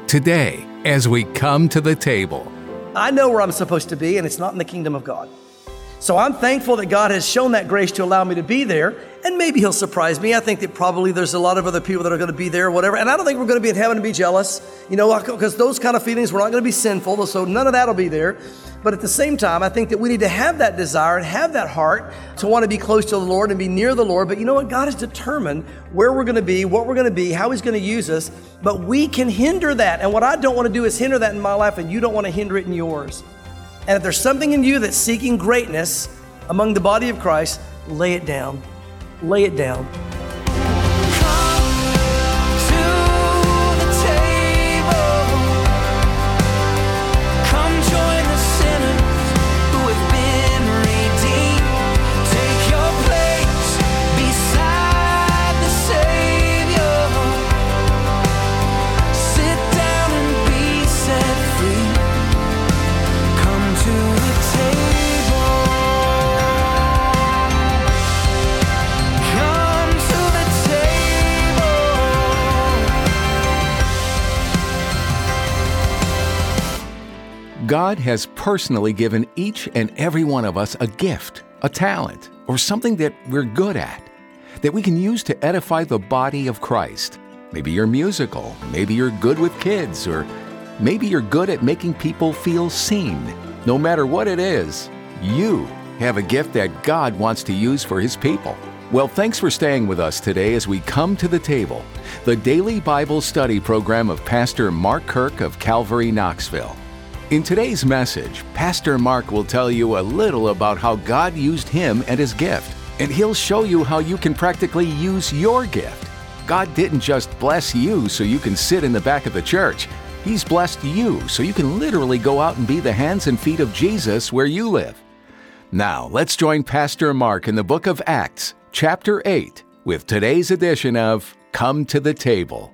today as we come to the table. I know where I'm supposed to be, and it's not in the kingdom of God. So I'm thankful that God has shown that grace to allow me to be there, and maybe He'll surprise me. I think that probably there's a lot of other people that are going to be there or whatever, and I don't think we're going to be in heaven and be jealous, because those kind of feelings, we're not going to be sinful, so none of that will be there. But at the same time, I think that we need to have that desire and have that heart to want to be close to the Lord and be near the Lord. But you know what? God has determined where we're going to be, what we're going to be, how He's going to use us, but we can hinder that. And what I don't want to do is hinder that in my life, and you don't want to hinder it in yours. And if there's something in you that's seeking greatness among the body of Christ, lay it down. Lay it down. God has personally given each and every one of us a gift, a talent, or something that we're good at, that we can use to edify the body of Christ. Maybe you're musical, maybe you're good with kids, or maybe you're good at making people feel seen. No matter what it is, you have a gift that God wants to use for His people. Well, thanks for staying with us today as we come to the table, the daily Bible study program of Pastor Mark Kirk of Calvary, Knoxville. In today's message, Pastor Mark will tell you a little about how God used him and his gift, and he'll show you how you can practically use your gift. God didn't just bless you so you can sit in the back of the church. He's blessed you so you can literally go out and be the hands and feet of Jesus where you live. Now, let's join Pastor Mark in the book of Acts, chapter 8, with today's edition of Come to the Table.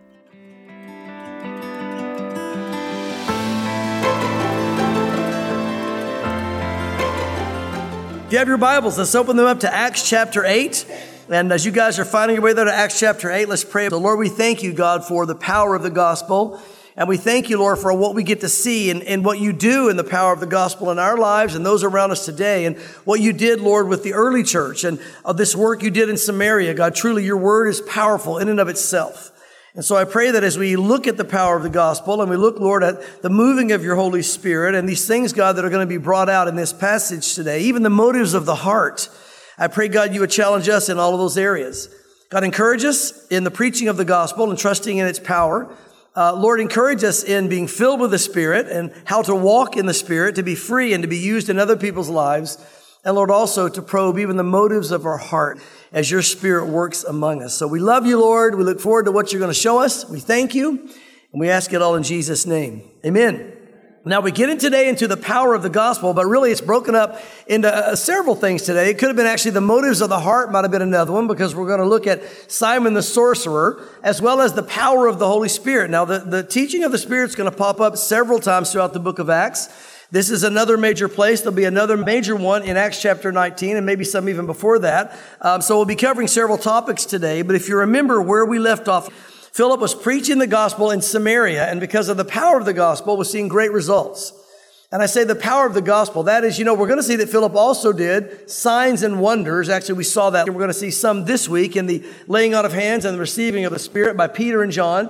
If you have your Bibles, let's open them up to Acts chapter 8. And as you guys are finding your way there to Acts chapter 8, let's pray. So Lord, we thank you, God, for the power of the gospel. And we thank you, Lord, for what we get to see and what you do in the power of the gospel in our lives and those around us today. And what you did, Lord, with the early church and this work you did in Samaria. God, truly your word is powerful in and of itself. And so I pray that as we look at the power of the gospel and we look, Lord, at the moving of your Holy Spirit and these things, God, that are going to be brought out in this passage today, even the motives of the heart, I pray, God, you would challenge us in all of those areas. God, encourage us in the preaching of the gospel and trusting in its power. Lord, encourage us in being filled with the Spirit and how to walk in the Spirit, to be free and to be used in other people's lives. And Lord, also to probe even the motives of our heart as your Spirit works among us. So we love you, Lord. We look forward to what you're going to show us. We thank you, and we ask it all in Jesus' name. Amen. Now, we get in today into the power of the gospel, but really it's broken up into several things today. It could have been actually the motives of the heart, might have been another one, because we're going to look at Simon the sorcerer, as well as the power of the Holy Spirit. Now, the teaching of the Spirit is going to pop up several times throughout the book of Acts. This is another major place. There'll be another major one in Acts chapter 19 and maybe some even before that. So we'll be covering several topics today. But if you remember where we left off, Philip was preaching the gospel in Samaria, and because of the power of the gospel, was seeing great results. And I say the power of the gospel, that is, we're going to see that Philip also did signs and wonders. Actually, we saw that. We're going to see some this week in the laying on of hands and the receiving of the Spirit by Peter and John.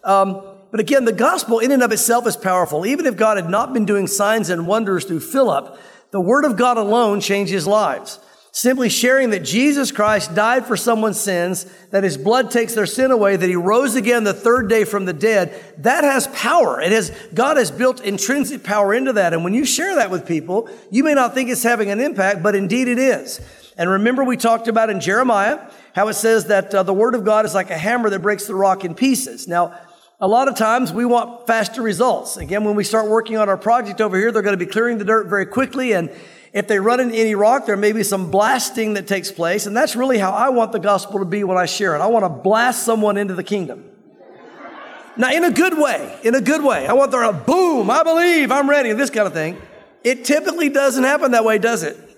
But again, the gospel in and of itself is powerful. Even if God had not been doing signs and wonders through Philip, the word of God alone changes lives. Simply sharing that Jesus Christ died for someone's sins, that his blood takes their sin away, that he rose again the third day from the dead, that has power. God has built intrinsic power into that. And when you share that with people, you may not think it's having an impact, but indeed it is. And remember, we talked about in Jeremiah how it says that the word of God is like a hammer that breaks the rock in pieces. Now, a lot of times we want faster results. Again, when we start working on our project over here, they're going to be clearing the dirt very quickly. And if they run into any rock, there may be some blasting that takes place. And that's really how I want the gospel to be when I share it. I want to blast someone into the kingdom. Now, in a good way. I want there a boom, I believe, I'm ready, this kind of thing. It typically doesn't happen that way, does it?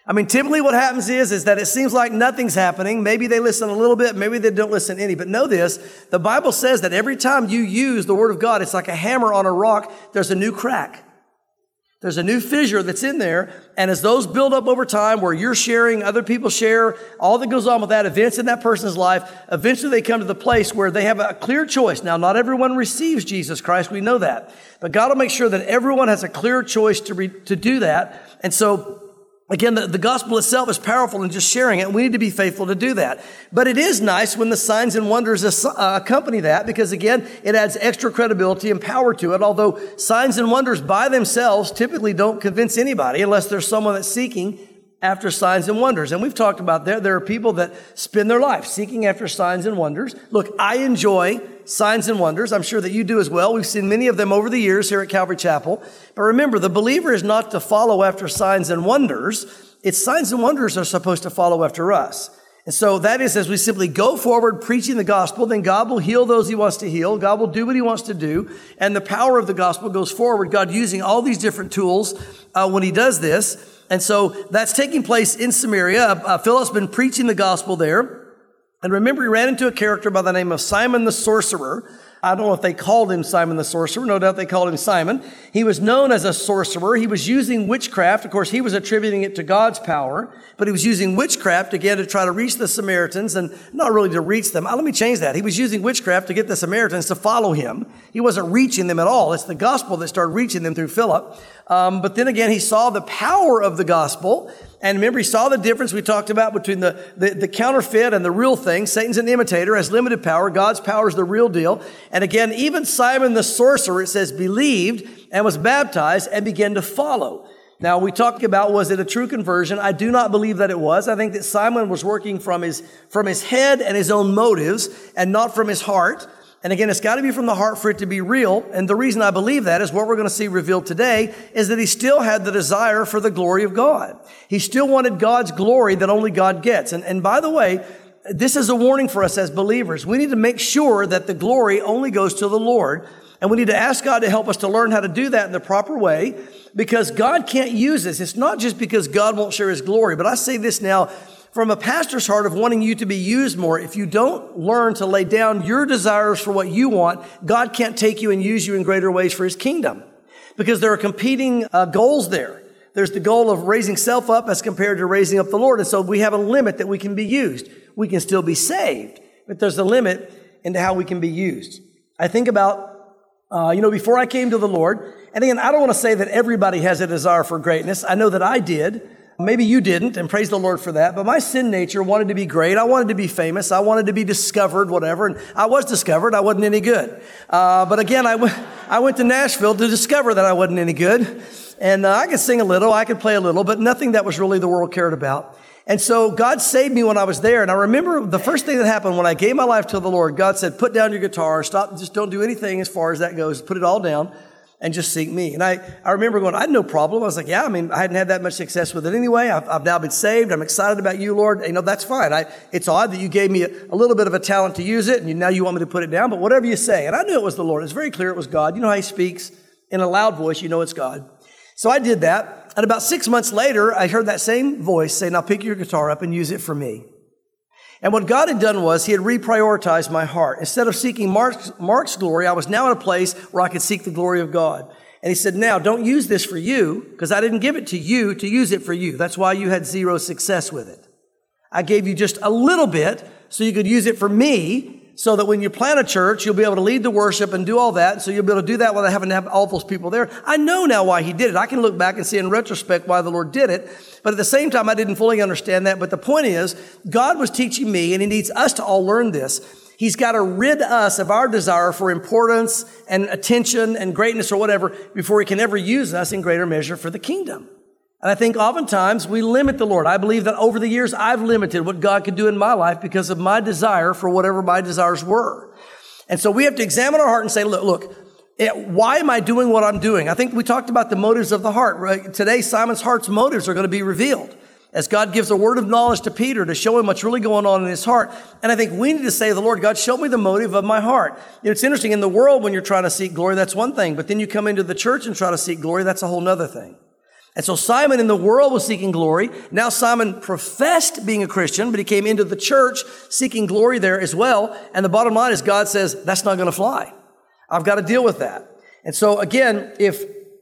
I mean, typically what happens is that it seems like nothing's happening. Maybe they listen a little bit, maybe they don't listen any. But know this, the Bible says that every time you use the Word of God, it's like a hammer on a rock. There's a new crack. There's a new fissure that's in there. And as those build up over time, where you're sharing, other people share, all that goes on with that, events in that person's life, eventually they come to the place where they have a clear choice. Now, not everyone receives Jesus Christ. We know that. But God will make sure that everyone has a clear choice to do that. And so, again, the gospel itself is powerful in just sharing it. We need to be faithful to do that. But it is nice when the signs and wonders accompany that, because, again, it adds extra credibility and power to it. Although signs and wonders by themselves typically don't convince anybody unless there's someone that's seeking after signs and wonders. And we've talked about there are people that spend their life seeking after signs and wonders. Look, I enjoy signs and wonders. I'm sure that you do as well. We've seen many of them over the years here at Calvary Chapel. But remember, the believer is not to follow after signs and wonders. It's signs and wonders are supposed to follow after us. And so that is, as we simply go forward preaching the gospel, then God will heal those he wants to heal. God will do what he wants to do. And the power of the gospel goes forward. God using all these different tools when he does this. And so that's taking place in Samaria. Philip's been preaching the gospel there. And remember, he ran into a character by the name of Simon the sorcerer. I don't know if they called him Simon the sorcerer. No doubt they called him Simon. He was known as a sorcerer. He was using witchcraft. Of course, he was attributing it to God's power, but he was using witchcraft, again, to try to reach the Samaritans, and not really to reach them. Let me change that. He was using witchcraft to get the Samaritans to follow him. He wasn't reaching them at all. It's the gospel that started reaching them through Philip. But then again, he saw the power of the gospel. And remember, he saw the difference we talked about between the counterfeit and the real thing. Satan's an imitator, has limited power. God's power is the real deal. And again, even Simon the sorcerer, it says, believed and was baptized and began to follow. Now, we talked about, was it a true conversion? I do not believe that it was. I think that Simon was working from his head and his own motives and not from his heart. And again, it's got to be from the heart for it to be real. And the reason I believe that is what we're going to see revealed today is that he still had the desire for the glory of God. He still wanted God's glory that only God gets. And by the way, this is a warning for us as believers. We need to make sure that the glory only goes to the Lord. And we need to ask God to help us to learn how to do that in the proper way, because God can't use this. It's not just because God won't share his glory, but I say this now from a pastor's heart of wanting you to be used more. If you don't learn to lay down your desires for what you want, God can't take you and use you in greater ways for his kingdom, because there are competing goals there. There's the goal of raising self up as compared to raising up the Lord. And so we have a limit that we can be used. We can still be saved, but there's a limit into how we can be used. I think about, before I came to the Lord, and again, I don't want to say that everybody has a desire for greatness. I know that I did. Maybe you didn't, and praise the Lord for that. But my sin nature wanted to be great. I wanted to be famous. I wanted to be discovered, whatever. And I was discovered. I wasn't any good. But again, I went to Nashville to discover that I wasn't any good. And I could sing a little. I could play a little, but nothing that was really the world cared about. And so God saved me when I was there. And I remember the first thing that happened when I gave my life to the Lord, God said, put down your guitar, stop, just don't do anything as far as that goes. Put it all down and just seek me. And I remember going, I had no problem. I was like, I hadn't had that much success with it anyway. I've now been saved. I'm excited about you, Lord. That's fine. It's odd that you gave me a little bit of a talent to use it, and now you want me to put it down, but whatever you say. And I knew it was the Lord. It's very clear it was God. You know how he speaks in a loud voice. You know it's God. So I did that. And about 6 months later, I heard that same voice say, now pick your guitar up and use it for me. And what God had done was he had reprioritized my heart. Instead of seeking Mark's glory, I was now in a place where I could seek the glory of God. And he said, now don't use this for you, because I didn't give it to you to use it for you. That's why you had zero success with it. I gave you just a little bit so you could use it for me, so that when you plant a church, you'll be able to lead the worship and do all that. So you'll be able to do that without having to have all those people there. I know now why he did it. I can look back and see in retrospect why the Lord did it. But at the same time, I didn't fully understand that. But the point is, God was teaching me, and he needs us to all learn this. He's got to rid us of our desire for importance and attention and greatness or whatever before he can ever use us in greater measure for the kingdom. And I think oftentimes we limit the Lord. I believe that over the years, I've limited what God could do in my life because of my desire for whatever my desires were. And so we have to examine our heart and say, look, why am I doing what I'm doing? I think we talked about the motives of the heart. Right? Today, Simon's heart's motives are going to be revealed as God gives a word of knowledge to Peter to show him what's really going on in his heart. And I think we need to say to the Lord, God, show me the motive of my heart. It's interesting, in the world, when you're trying to seek glory, that's one thing. But then you come into the church and try to seek glory, that's a whole nother thing. And so Simon in the world was seeking glory. Now Simon professed being a Christian, but he came into the church seeking glory there as well. And the bottom line is God says, that's not going to fly. I've got to deal with that. And so again, if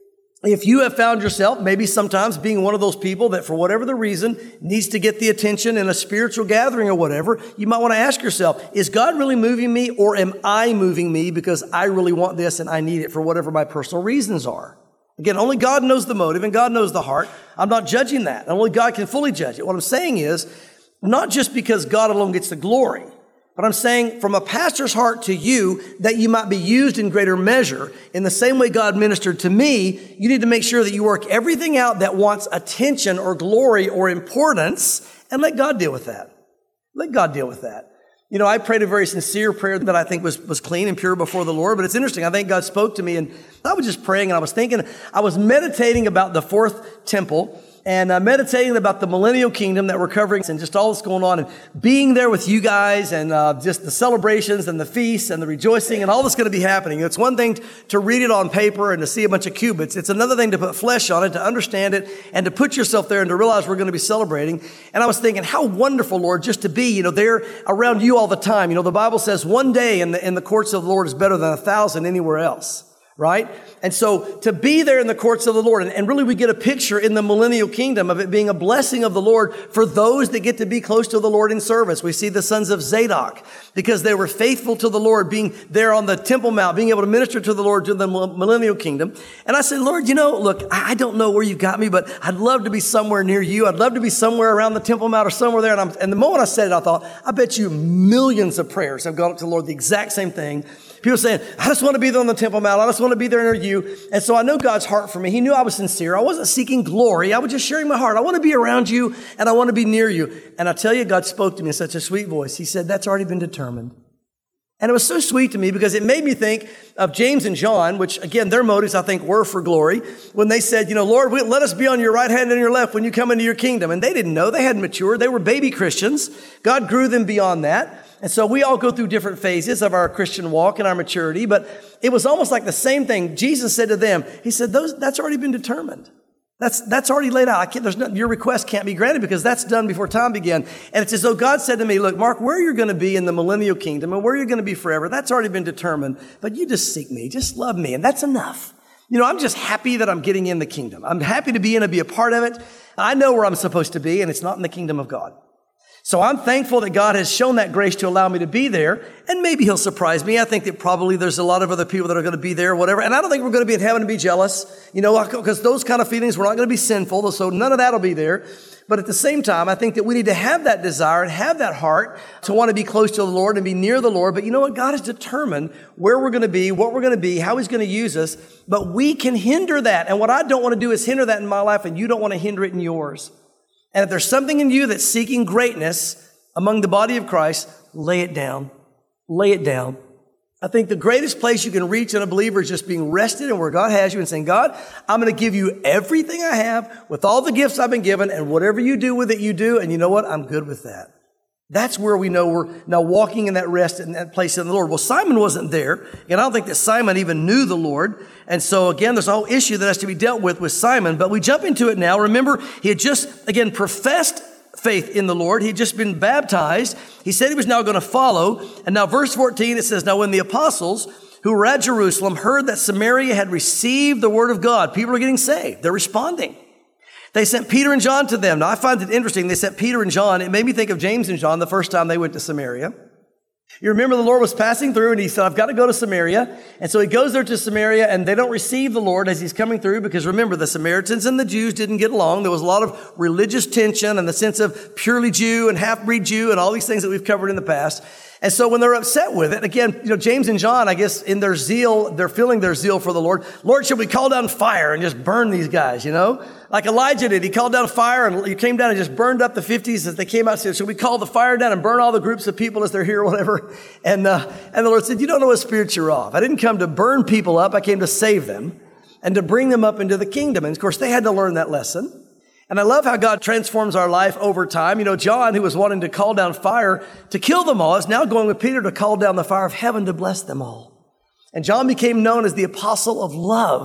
you have found yourself maybe sometimes being one of those people that for whatever the reason needs to get the attention in a spiritual gathering or whatever, you might want to ask yourself, is God really moving me or am I moving me because I really want this and I need it for whatever my personal reasons are? Again, only God knows the motive and God knows the heart. I'm not judging that. Only God can fully judge it. What I'm saying is, not just because God alone gets the glory, but I'm saying from a pastor's heart to you that you might be used in greater measure. In the same way God ministered to me, you need to make sure that you work everything out that wants attention or glory or importance and let God deal with that. Let God deal with that. You know, I prayed a very sincere prayer that I think was clean and pure before the Lord, but it's interesting. I think God spoke to me and I was just praying and I was thinking, I was meditating about the fourth temple and meditating about the millennial kingdom that we're covering and just all that's going on and being there with you guys and just the celebrations and the feasts and the rejoicing and all that's going to be happening. It's one thing to read it on paper and to see a bunch of cubits. It's another thing to put flesh on it, to understand it and to put yourself there and to realize we're going to be celebrating. And I was thinking, how wonderful, Lord, just to be, there around you all the time. The Bible says one day in the courts of the Lord is better than 1,000 anywhere else. Right? And so to be there in the courts of the Lord, and really we get a picture in the millennial kingdom of it being a blessing of the Lord for those that get to be close to the Lord in service. We see the sons of Zadok because they were faithful to the Lord, being there on the Temple Mount, being able to minister to the Lord to the millennial kingdom. And I said, Lord, look, I don't know where you've got me, but I'd love to be somewhere near you. I'd love to be somewhere around the Temple Mount or somewhere there. And the moment I said it, I thought, I bet you millions of prayers have gone up to the Lord the exact same thing. People saying, I just want to be there on the Temple Mount. I just want to be there near you. And so I know God's heart for me. He knew I was sincere. I wasn't seeking glory. I was just sharing my heart. I want to be around you and I want to be near you. And I tell you, God spoke to me in such a sweet voice. He said, that's already been determined. And it was so sweet to me because it made me think of James and John, which again, their motives I think were for glory. When they said, Lord, let us be on your right hand and your left when you come into your kingdom. And they didn't know. They hadn't matured. They were baby Christians. God grew them beyond that. And so we all go through different phases of our Christian walk and our maturity, but it was almost like the same thing. Jesus said to them, he said, that's already been determined. That's already laid out. Your request can't be granted because that's done before time began. And it's as though God said to me, look, Mark, where you're going to be in the millennial kingdom and where you're going to be forever, that's already been determined. But you just seek me, just love me, and that's enough. I'm just happy that I'm getting in the kingdom. I'm happy to be in and be a part of it. I know where I'm supposed to be, and it's not in the kingdom of God. So I'm thankful that God has shown that grace to allow me to be there, and maybe he'll surprise me. I think that probably there's a lot of other people that are going to be there or whatever, and I don't think we're going to be in heaven and be jealous, because those kind of feelings, we're not going to be sinful, so none of that will be there. But at the same time, I think that we need to have that desire and have that heart to want to be close to the Lord and be near the Lord. But you know what? God has determined where we're going to be, what we're going to be, how he's going to use us, but we can hinder that. And what I don't want to do is hinder that in my life, and you don't want to hinder it in yours. And if there's something in you that's seeking greatness among the body of Christ, lay it down. Lay it down. I think the greatest place you can reach in a believer is just being rested and where God has you and saying, God, I'm going to give you everything I have with all the gifts I've been given, and whatever you do with it, you do. And you know what? I'm good with that. That's where we know we're now walking in that rest in that place in the Lord. Well, Simon wasn't there, and I don't think that Simon even knew the Lord. And so again, there's a whole issue that has to be dealt with Simon, but we jump into it now. Remember, he had just, again, professed faith in the Lord. He had just been baptized. He said he was now going to follow. And now verse 14, it says, now when the apostles who were at Jerusalem heard that Samaria had received the word of God, people are getting saved. They're responding. They sent Peter and John to them. Now, I find it interesting. They sent Peter and John. It made me think of James and John the first time they went to Samaria. You remember the Lord was passing through and he said, I've got to go to Samaria. And so he goes there to Samaria and they don't receive the Lord as he's coming through because remember, the Samaritans and the Jews didn't get along. There was a lot of religious tension and the sense of purely Jew and half-breed Jew and all these things that we've covered in the past. And so when they're upset with it, again, James and John, I guess in their zeal, they're feeling their zeal for the Lord. Lord, should we call down fire and just burn these guys, Like Elijah did. He called down fire and he came down and just burned up the 50s as they came out and said, should we call the fire down and burn all the groups of people as they're here or whatever? And the Lord said, you don't know what spirit you're of. I didn't come to burn people up. I came to save them and to bring them up into the kingdom. And of course, they had to learn that lesson. And I love how God transforms our life over time. John, who was wanting to call down fire to kill them all, is now going with Peter to call down the fire of heaven to bless them all. And John became known as the apostle of love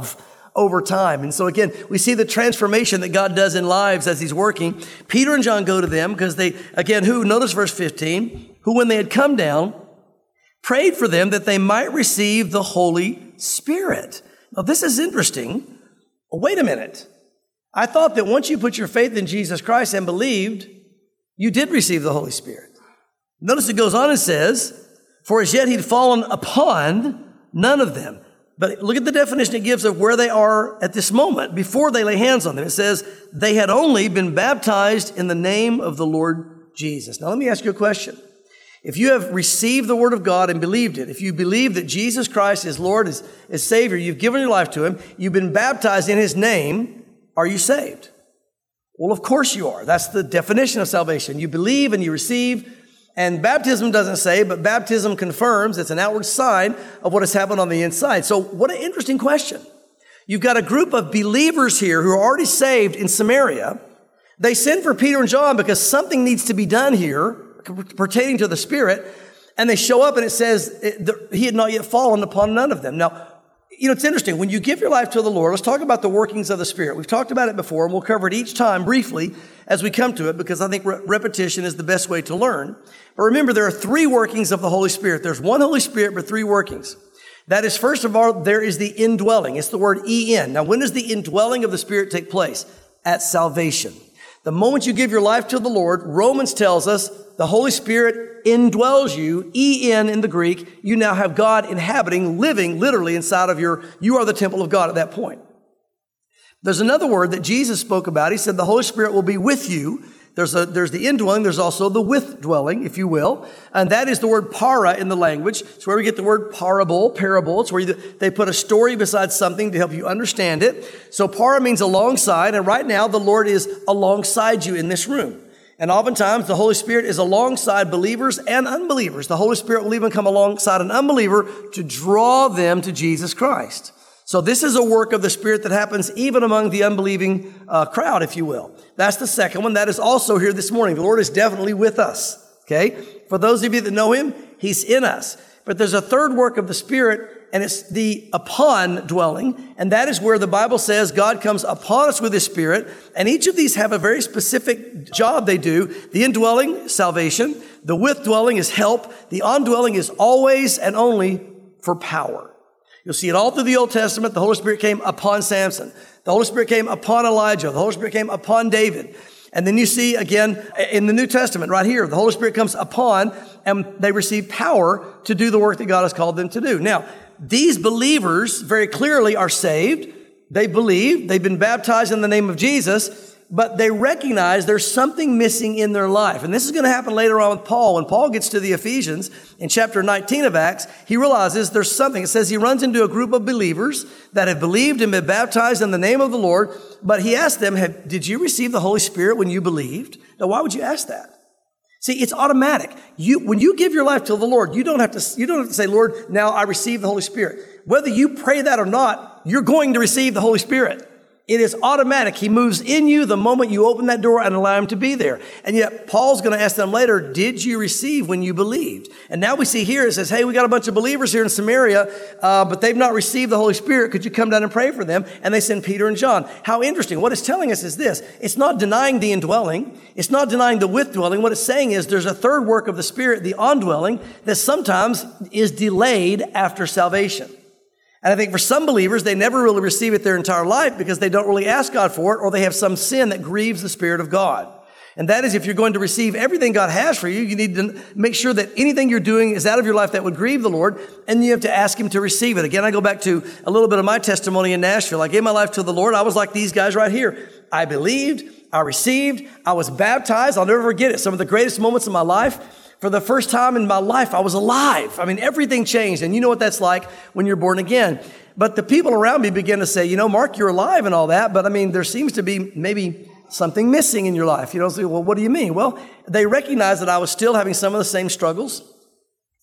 over time. And so again, we see the transformation that God does in lives as he's working. Peter and John go to them because notice verse 15, who when they had come down, prayed for them that they might receive the Holy Spirit. Now this is interesting. Wait a minute. I thought that once you put your faith in Jesus Christ and believed, you did receive the Holy Spirit. Notice it goes on and says, for as yet he'd fallen upon none of them. But look at the definition it gives of where they are at this moment before they lay hands on them. It says they had only been baptized in the name of the Lord Jesus. Now let me ask you a question. If you have received the word of God and believed it, if you believe that Jesus Christ is Lord, is Savior, you've given your life to him, you've been baptized in his name, are you saved? Well, of course you are. That's the definition of salvation. You believe and you receive. And baptism doesn't say, but baptism confirms. It's an outward sign of what has happened on the inside. So what an interesting question. You've got a group of believers here who are already saved in Samaria. They send for Peter and John because something needs to be done here pertaining to the Spirit. And they show up and it says he had not yet fallen upon none of them. Now, it's interesting. When you give your life to the Lord, let's talk about the workings of the Spirit. We've talked about it before, and we'll cover it each time briefly as we come to it, because I think repetition is the best way to learn. But remember, there are three workings of the Holy Spirit. There's one Holy Spirit, but three workings. That is, first of all, there is the indwelling. It's the word E-N. Now, when does the indwelling of the Spirit take place? At salvation. The moment you give your life to the Lord, Romans tells us the Holy Spirit indwells you, E-N in the Greek. You now have God inhabiting, living literally inside of you are the temple of God at that point. There's another word that Jesus spoke about. He said the Holy Spirit will be with you. There's the indwelling. There's also the withdwelling, if you will. And that is the word para in the language. It's where we get the word parable. It's where they put a story beside something to help you understand it. So para means alongside. And right now, the Lord is alongside you in this room. And oftentimes, the Holy Spirit is alongside believers and unbelievers. The Holy Spirit will even come alongside an unbeliever to draw them to Jesus Christ. So this is a work of the Spirit that happens even among the unbelieving crowd, if you will. That's the second one. That is also here this morning. The Lord is definitely with us. Okay? For those of you that know him, he's in us. But there's a third work of the Spirit, and it's the upon dwelling. And that is where the Bible says God comes upon us with his Spirit. And each of these have a very specific job they do. The indwelling, salvation. The withdwelling is help. The ondwelling is always and only for power. You'll see it all through the Old Testament. The Holy Spirit came upon Samson. The Holy Spirit came upon Elijah. The Holy Spirit came upon David. And then you see again in the New Testament right here, the Holy Spirit comes upon and they receive power to do the work that God has called them to do. Now, these believers very clearly are saved. They believe. They've been baptized in the name of Jesus. But they recognize there's something missing in their life. And this is going to happen later on with Paul. When Paul gets to the Ephesians in chapter 19 of Acts, he realizes there's something. It says he runs into a group of believers that have believed and been baptized in the name of the Lord. But he asked them, did you receive the Holy Spirit when you believed? Now, why would you ask that? See, it's automatic. When you give your life to the Lord, you don't have to say, Lord, now I receive the Holy Spirit. Whether you pray that or not, you're going to receive the Holy Spirit. It is automatic. He moves in you the moment you open that door and allow him to be there. And yet Paul's going to ask them later, did you receive when you believed? And now we see here, it says, hey, we got a bunch of believers here in Samaria, but they've not received the Holy Spirit. Could you come down and pray for them? And they send Peter and John. How interesting. What it's telling us is this. It's not denying the indwelling. It's not denying the withdwelling. What it's saying is there's a third work of the Spirit, the ondwelling, that sometimes is delayed after salvation. And I think for some believers, they never really receive it their entire life because they don't really ask God for it, or they have some sin that grieves the Spirit of God. And that is, if you're going to receive everything God has for you, you need to make sure that anything you're doing is out of your life that would grieve the Lord, and you have to ask him to receive it. Again, I go back to a little bit of my testimony in Nashville. I gave my life to the Lord. I was like these guys right here. I believed, I received, I was baptized. I'll never forget it. Some of the greatest moments of my life. For the first time in my life, I was alive. I mean, everything changed. And you know what that's like when you're born again. But the people around me began to say, Mark, you're alive and all that. But I mean, there seems to be maybe something missing in your life. So, well, what do you mean? Well, they recognized that I was still having some of the same struggles.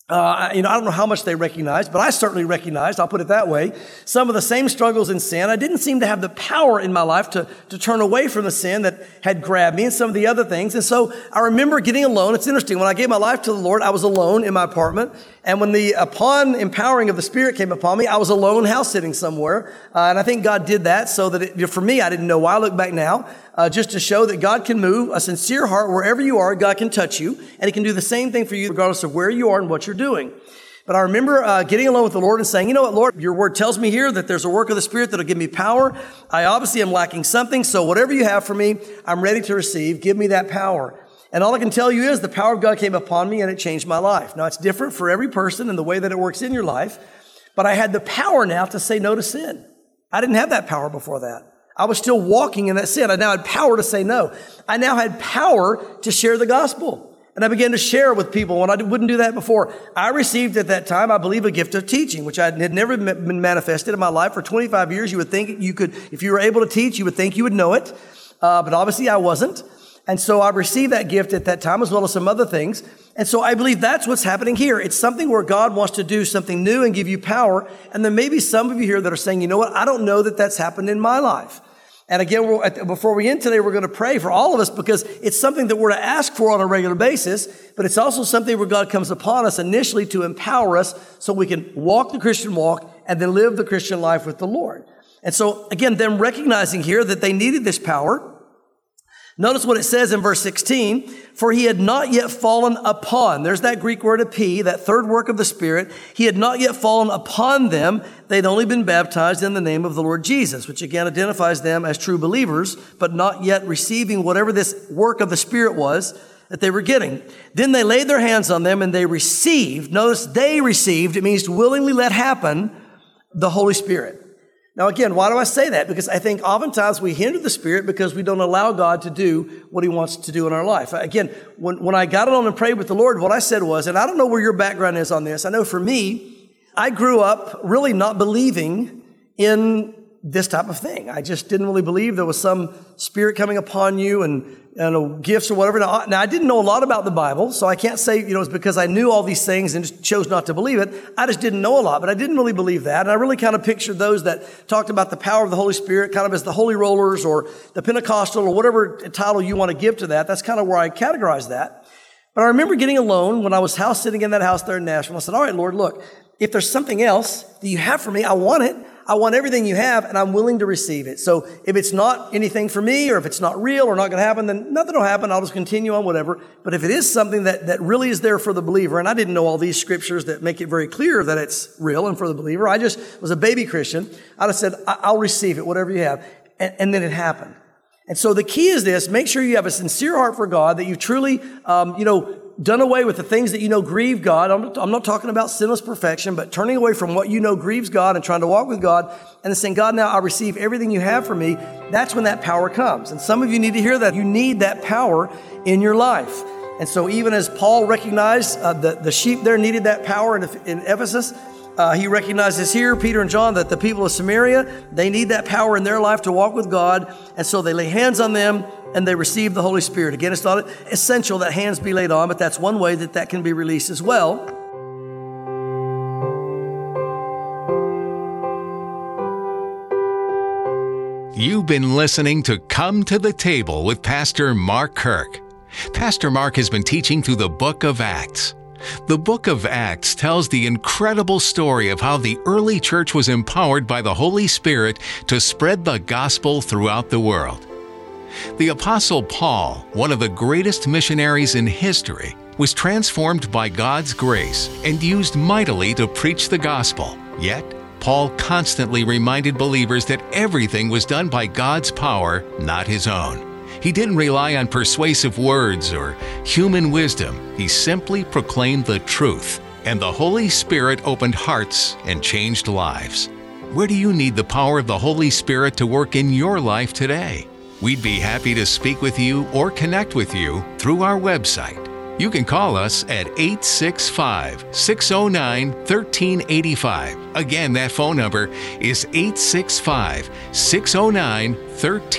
I don't know how much they recognized, but I certainly recognized, I'll put it that way, some of the same struggles in sin. I didn't seem to have the power in my life to turn away from the sin that had grabbed me and some of the other things. And so I remember getting alone. It's interesting. When I gave my life to the Lord, I was alone in my apartment. And when upon empowering of the Spirit came upon me, I was alone house sitting somewhere. And I think God did that so that for me, I didn't know why. I look back now, just to show that God can move a sincere heart wherever you are. God can touch you, and He can do the same thing for you regardless of where you are and what you're doing. But I remember getting alone with the Lord and saying, you know what, Lord, your word tells me here that there's a work of the Spirit that'll give me power. I obviously am lacking something, so whatever you have for me, I'm ready to receive. Give me that power. And all I can tell you is the power of God came upon me and it changed my life. Now, it's different for every person and the way that it works in your life, but I had the power now to say no to sin. I didn't have that power before that. I was still walking in that sin. I now had power to say no. I now had power to share the gospel. And I began to share with people when I wouldn't do that before. I received at that time, I believe, a gift of teaching, which I had never been manifested in my life. For 25 years, you would think you could, if you were able to teach, you would think you would know it. But obviously I wasn't. And so I received that gift at that time as well as some other things. And so I believe that's what's happening here. It's something where God wants to do something new and give you power. And there may be some of you here that are saying, you know what, I don't know that that's happened in my life. And again, before we end today, we're going to pray for all of us because it's something that we're to ask for on a regular basis, but it's also something where God comes upon us initially to empower us so we can walk the Christian walk and then live the Christian life with the Lord. And so again, them recognizing here that they needed this power. Notice what it says in verse 16, for he had not yet fallen upon, there's that Greek word epi, that third work of the Spirit. He had not yet fallen upon them. They'd only been baptized in the name of the Lord Jesus, which again identifies them as true believers, but not yet receiving whatever this work of the Spirit was that they were getting. Then they laid their hands on them and they received, notice they received, it means to willingly let happen, the Holy Spirit. Now, again, why do I say that? Because I think oftentimes we hinder the Spirit because we don't allow God to do what He wants to do in our life. Again, when I got on and prayed with the Lord, what I said was, and I don't know where your background is on this. I know for me, I grew up really not believing in this type of thing. I just didn't really believe there was some Spirit coming upon you and gifts or whatever. Now, I didn't know a lot about the Bible, so I can't say, it's because I knew all these things and just chose not to believe it. I just didn't know a lot, but I didn't really believe that. And I really kind of pictured those that talked about the power of the Holy Spirit kind of as the Holy Rollers or the Pentecostal or whatever title you want to give to that. That's kind of where I categorized that. But I remember getting alone when I was house sitting in that house there in Nashville. I said, all right, Lord, look, if there's something else that you have for me, I want it. I want everything you have, and I'm willing to receive it. So if it's not anything for me, or if it's not real or not going to happen, then nothing will happen. I'll just continue on whatever. But if it is something that really is there for the believer, and I didn't know all these scriptures that make it very clear that it's real and for the believer, I just was a baby Christian. I just said, I'll receive it, whatever you have. And then it happened. And so the key is this: make sure you have a sincere heart for God, that you've truly, done away with the things that you know grieve God. I'm not talking about sinless perfection, but turning away from what you know grieves God and trying to walk with God and then saying, God, now I receive everything you have for me. That's when that power comes. And some of you need to hear that. You need that power in your life. And so even as Paul recognized the sheep there needed that power in Ephesus, he recognizes here, Peter and John, that the people of Samaria, they need that power in their life to walk with God. And so they lay hands on them and they receive the Holy Spirit. Again, it's not essential that hands be laid on, but that's one way that can be released as well. You've been listening to Come to the Table with Pastor Mark Kirk. Pastor Mark has been teaching through the book of Acts. The book of Acts tells the incredible story of how the early church was empowered by the Holy Spirit to spread the gospel throughout the world. The Apostle Paul, one of the greatest missionaries in history, was transformed by God's grace and used mightily to preach the gospel. Yet, Paul constantly reminded believers that everything was done by God's power, not his own. He didn't rely on persuasive words or human wisdom. He simply proclaimed the truth, and the Holy Spirit opened hearts and changed lives. Where do you need the power of the Holy Spirit to work in your life today? We'd be happy to speak with you or connect with you through our website. You can call us at 865-609-1385. Again, that phone number is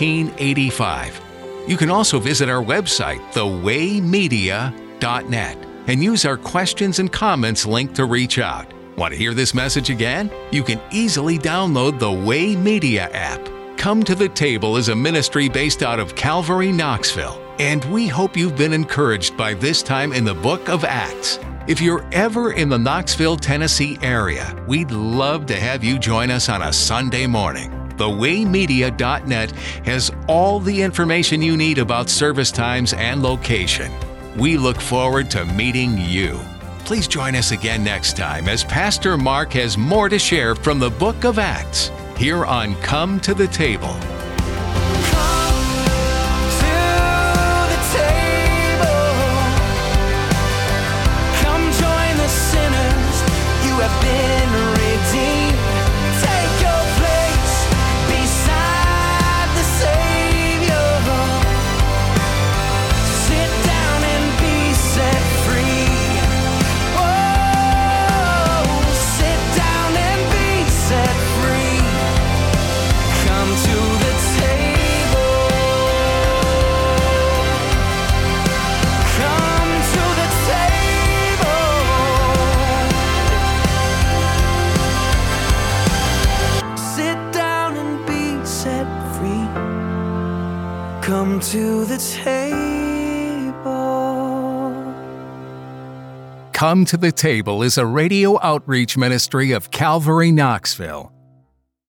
865-609-1385. You can also visit our website, thewaymedia.net. and use our questions and comments link to reach out. Want to hear this message again? You can easily download the Way Media app. Come to the Table is a ministry based out of Calvary, Knoxville, and we hope you've been encouraged by this time in the book of Acts. If you're ever in the Knoxville, Tennessee area, we'd love to have you join us on a Sunday morning. TheWayMedia.net has all the information you need about service times and location. We look forward to meeting you. Please join us again next time as Pastor Mark has more to share from the book of Acts here on Come to the Table. Come to the table. Come to the Table is a radio outreach ministry of Calvary, Knoxville.